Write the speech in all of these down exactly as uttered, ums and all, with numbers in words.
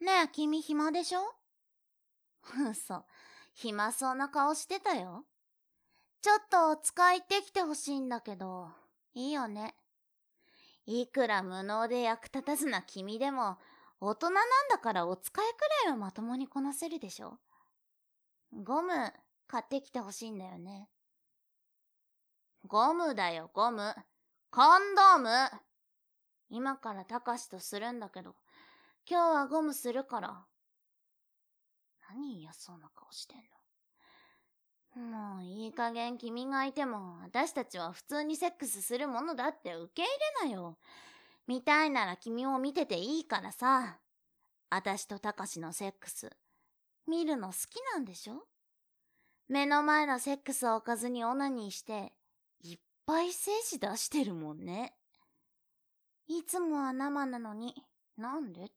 ねえ、君暇でしょ？嘘、暇そうな顔してたよ。ちょっとお使い行ってきてほしいんだけど、いいよね。いくら無能で役立たずな君でも、大人なんだからお使いくらいはまともにこなせるでしょ？ゴム、買ってきてほしいんだよね。ゴムだよ、ゴム。コンドーム。今からたかしとするんだけど、今日はゴムするから。何嫌そうな顔してんの。もういい加減君がいても、私たちは普通にセックスするものだって受け入れなよ。見たいなら君も見てていいからさ。私とたかしのセックス、見るの好きなんでしょ？目の前のセックスをおかずにオナニーして、いっぱい精子出してるもんね。いつもは生なのに、なんでって。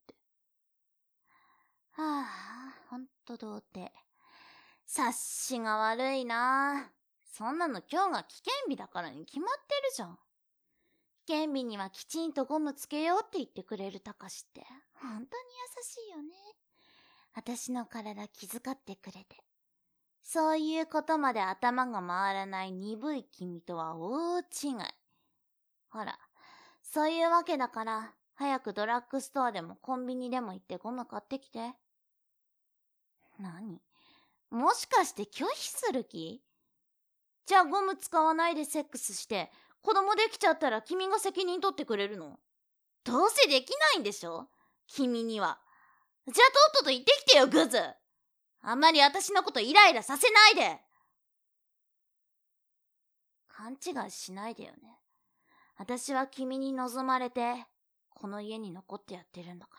はあ、ほんと童貞。察しが悪いな。そんなの今日が危険日だからに決まってるじゃん。危険日にはきちんとゴムつけようって言ってくれるたかしって、ほんとに優しいよね。私の体気遣ってくれて。そういうことまで頭が回らない鈍い君とは大違い。ほら、そういうわけだから、早くドラッグストアでもコンビニでも行ってゴム買ってきて。何？もしかして拒否する気？じゃあゴム使わないでセックスして、子供できちゃったら君が責任取ってくれるの？どうせできないんでしょ？君には。じゃあとっとと言ってきてよ、グズ！あんまり私のことイライラさせないで！勘違いしないでよね。私は君に望まれて、この家に残ってやってるんだから。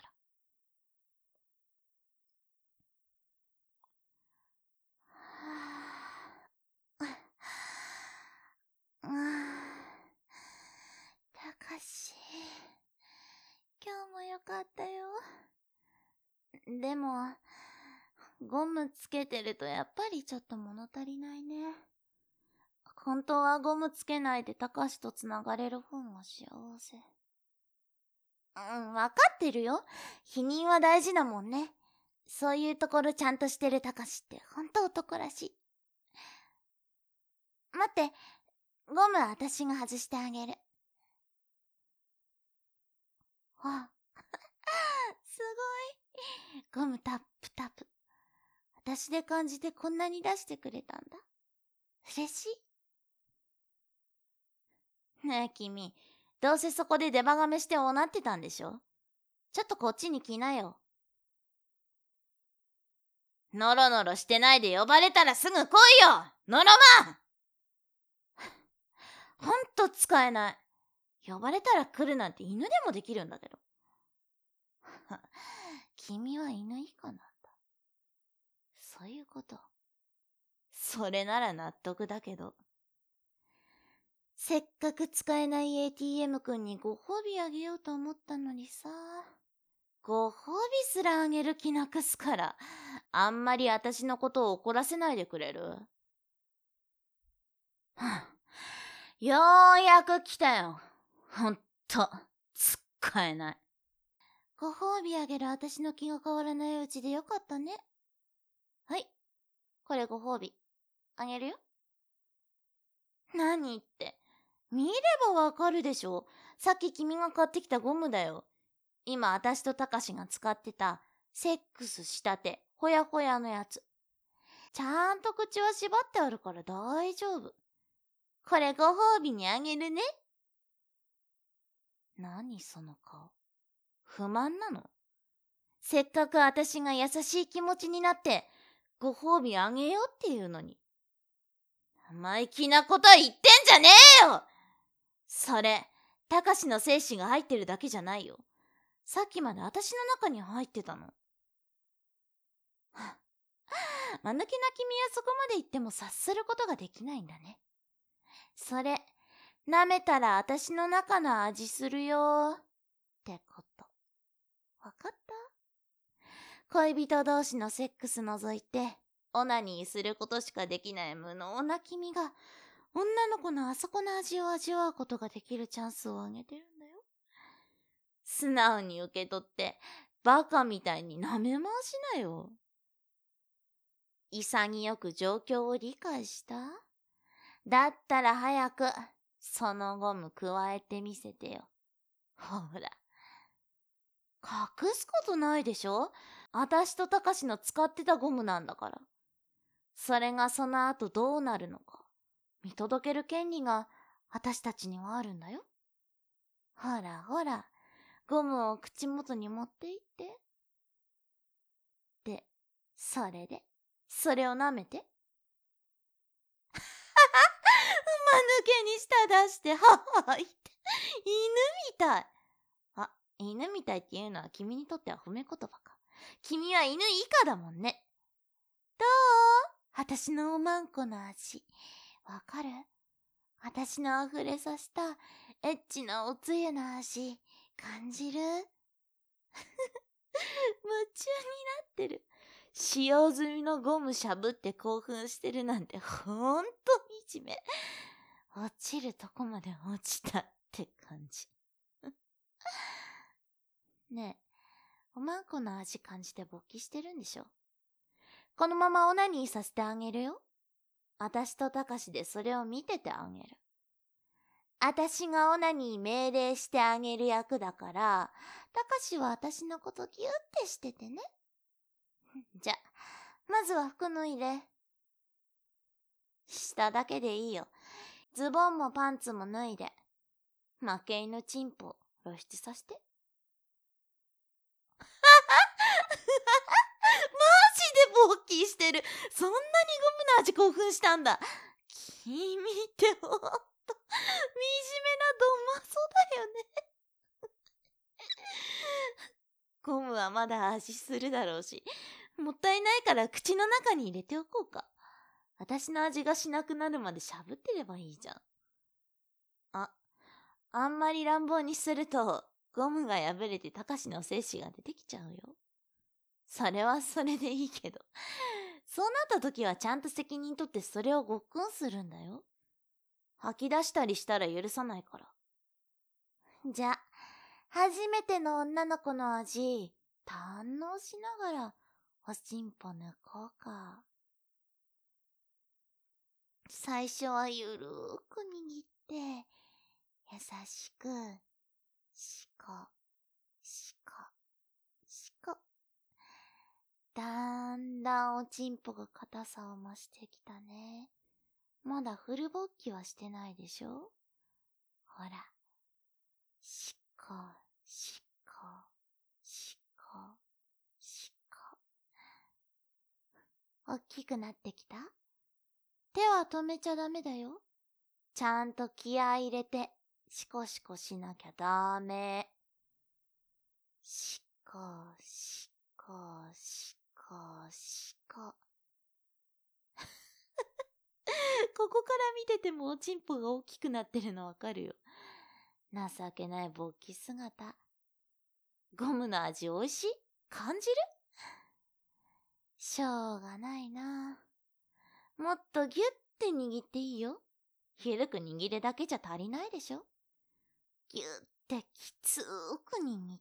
たかし、今日もよかったよ。でも、ゴムつけてるとやっぱりちょっと物足りないね。本当はゴムつけないでたかしとつながれる方が幸せ。うん、わかってるよ。否認は大事だもんね。そういうところちゃんとしてるたかしってほんと男らしい。待って、ゴム私が外してあげる。わ、すごい。ゴムタップタップ。私で感じてこんなに出してくれたんだ。嬉しい。ねえ君、どうせそこでデバガメしておなってたんでしょ？ちょっとこっちに来なよ。ノロノロしてないで呼ばれたらすぐ来いよ、ノロマン！ほんと使えない。呼ばれたら来るなんて犬でもできるんだけど。君は犬以下なんだ。そういうこと。それなら納得だけど。せっかく使えない エーティーエム くんにご褒美あげようと思ったのにさ。ご褒美すらあげる気なくすから、あんまり私のことを怒らせないでくれる？はあ、ようやく来たよ。ほんと、使えない。ご褒美あげる私の気が変わらないうちでよかったね。はい。これご褒美。あげるよ。何って。見ればわかるでしょ。さっき君が買ってきたゴムだよ。今私とたかしが使ってたセックスしたてほやほやのやつ。ちゃんと口は縛ってあるから大丈夫。これご褒美にあげるね。何その顔。不満なの？せっかく私が優しい気持ちになってご褒美あげようっていうのに。生意気なこと言ってんじゃねえよ！それ、たかしの精子が入ってるだけじゃないよ。さっきまで私の中に入ってたの。間抜けな君はそこまで言っても察することができないんだね。それ、舐めたら私の中の味するよってこと。わかった？恋人同士のセックス除いて、オナニーすることしかできない無能な君が、女の子のあそこの味を味わうことができるチャンスをあげてるんだよ。素直に受け取って、 バカみたいに舐め回しなよ。潔く状況を理解した？だったら早く、そのゴム加えてみせてよ。ほら。隠すことないでしょ？あたしとたかしの使ってたゴムなんだから。それがその後どうなるのか、見届ける権利があたしたちにはあるんだよ。ほらほら、ゴムを口元に持っていって。で、それで、それを舐めて。ははは、間抜けに舌出して、はっは言って、犬みたい。あ、犬みたいっていうのは君にとっては褒め言葉か。君は犬以下だもんね。どう？あたしのおまんこの味。わかる？あたしの溢れさせたエッチなおつゆの味、感じる？夢中になってる。使用済みのゴムしゃぶって興奮してるなんてほんと惨め。落ちるとこまで落ちたって感じ。ねえ、おまんこの味感じて勃起してるんでしょ？このままオナニーさせてあげるよ。あたしとたかしでそれを見ててあげる。あたしがオナニー命令してあげる役だから、たかしはあたしのことギュってしててね。じゃ、まずは服脱いで。下だけでいいよ。ズボンもパンツも脱いで。負け犬チンポ露出させて。マジで勃起してる。そんなにゴムの味興奮したんだ。君ってほんと、惨めなドマソだよね。ゴムはまだ味するだろうし、もったいないから口の中に入れておこうか。私の味がしなくなるまでしゃぶってればいいじゃん。あ、あんまり乱暴にすると、ゴムが破れてたかしの精子が出てきちゃうよ。それはそれでいいけど。そうなった時はちゃんと責任取ってそれをごっくんするんだよ。吐き出したりしたら許さないから。じゃ、初めての女の子の味、堪能しながら、おしんぽ抜こうか。最初はゆるーく握って、優しく、しこ、しこ、しこ。だんだんおちんぽが硬さを増してきたね。まだフル勃起はしてないでしょ？ほら。しこ、しこ、しこ、しこ。おっきくなってきた？手は止めちゃダメだよ。ちゃんと気合い入れて、シコシコしなきゃダメ。シコ、シコ、シコ、シコ。ここから見ててもおちんぽが大きくなってるのわかるよ。情けない勃起姿。ゴムの味おいしい？感じる？しょうがないな。もっとギュッて握っていいよ。緩く握るだけじゃ足りないでしょ。ギュッてきつーく握って、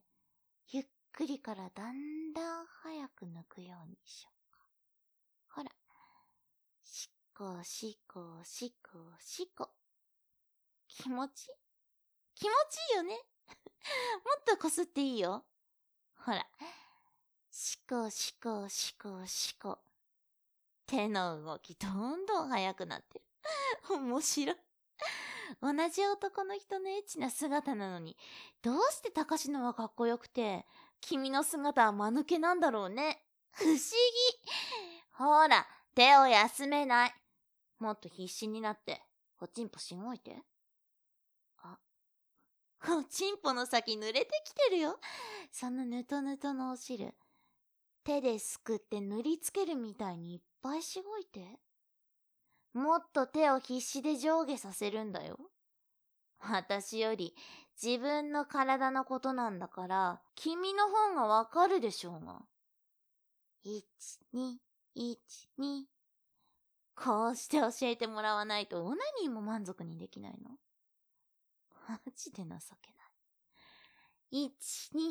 ゆっくりからだんだん早く抜くようにしようか。ほら。しこしこしこしこ。気持ちいい？気持ちいいよね。もっとこすっていいよ。ほら。しこしこしこしこ。手の動きどんどん速くなってる。面白い。同じ男の人のエッチな姿なのに、どうして高志のはかっこよくて、君の姿は間抜けなんだろうね。不思議。ほら、手を休めない。もっと必死になって、おちんぽしごいて。あ、おちんぽの先濡れてきてるよ。そのぬとぬとのお汁。手ですくって塗りつけるみたいにいっぱいしごいて。もっと手を必死で上下させるんだよ。私より自分の体のことなんだから、君の方がわかるでしょうが。いち、に、いち、に。こうして教えてもらわないとオナニーも満足にできないの？マジで情けない。いち、に、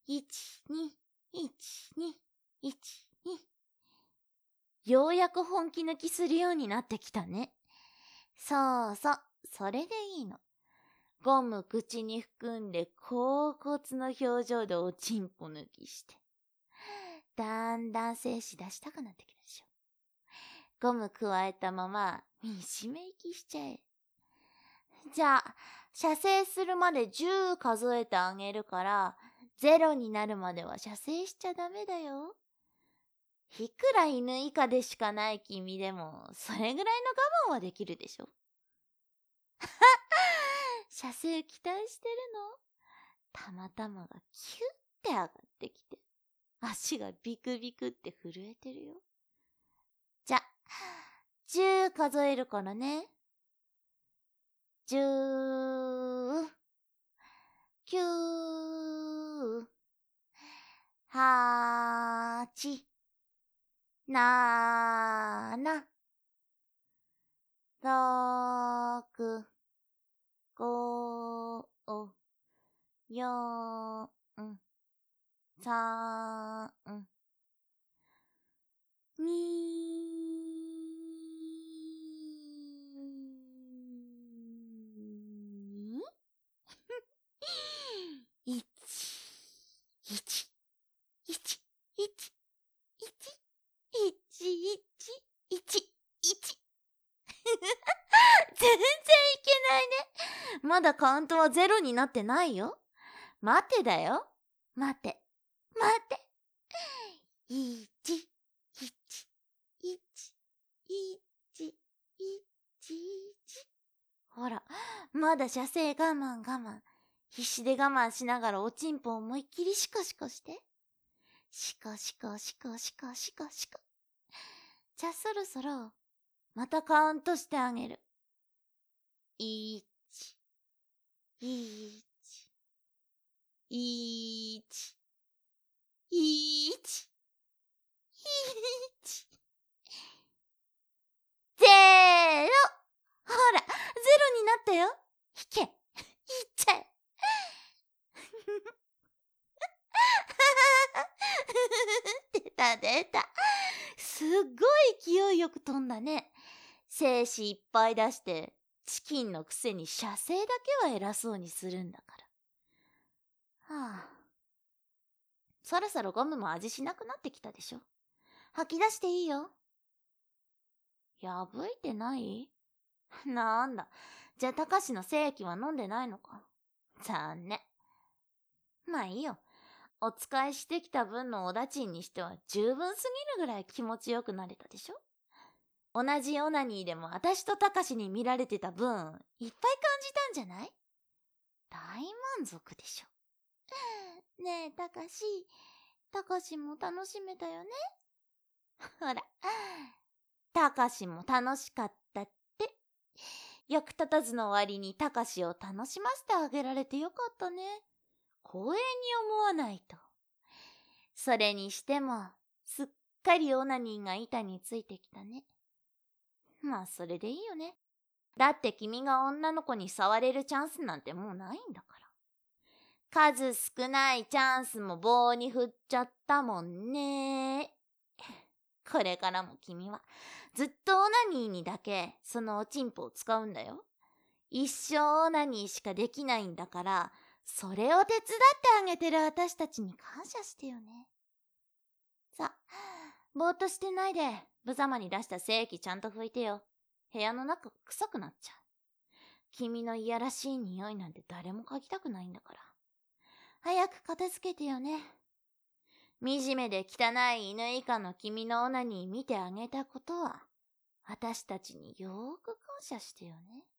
いち、に、いち、に、いち、に。ようやく本気抜きするようになってきたね。そうそう、それでいいの。ゴム口に含んで恍惚の表情でおちんぽ抜きして。だんだん精子出したくなってきたでしょ。ゴム加えたまま、みしめ息しちゃえ。じゃあ、射精するまでじゅう数えてあげるから、ゼロになるまでは射精しちゃダメだよ。いくら犬以下でしかない君でも、それぐらいの我慢はできるでしょ。射精期待してるの？たまたまがキュッて上がってきて、足がビクビクって震えてるよ。じゃ、じゅう数えるからね。じゅう、きゅう、はち、なな、ろく、ご、よん、さん、に、いち、いち、いち、いち、いち、いち、いち、いち。全然いけないね。まだカウントはゼロになってないよ。待てだよ。待て。待て。いち、いち、いち、いち、いち、いち。ほら、まだ射精我慢我慢。必死で我慢しながらおちんぽを思いっきりシコシコして。シコシコシコシコシコシコ。じゃあそろそろ、またカウントしてあげる。いち、いち、いち、いち、いち。ゼロ。ほら、ゼロになったよ。引け。いっちゃえ。出た出た。すっごい勢いよく飛んだね。精子いっぱい出して、チキンのくせに射精だけは偉そうにするんだから。はあ。そろそろゴムも味しなくなってきたでしょ。吐き出していいよ。破いてない？なんだ。じゃあ、たかしの精液は飲んでないのか。残念。まあいいよ。お使いしてきた分のおだちんにしては十分すぎるぐらい気持ちよくなれたでしょ。同じオナニーでもあたしとたかしに見られてた分、いっぱい感じたんじゃない？大満足でしょ。ねえ、たかし、たかしも楽しめたよね。ほら、たかしも楽しかったって。役立たずの割にたかしを楽しませてあげられてよかったね。光栄に思わないと。それにしても、すっかりオナニーが板についてきたね。まあ、それでいいよね。だって君が女の子に触れるチャンスなんてもうないんだから。数少ないチャンスも棒に振っちゃったもんね。これからも君はずっとオナニーにだけそのおちんぽを使うんだよ。一生オナニーしかできないんだから、それを手伝ってあげてる私たちに感謝してよね。さ、ぼーっとしてないで、無様に出した精液ちゃんと拭いてよ。部屋の中臭くなっちゃう。君のいやらしい匂いなんて誰も嗅ぎたくないんだから。早く片付けてよね。惨めで汚い犬以下の君のオナニー見てあげたことは、私たちによーく感謝してよね。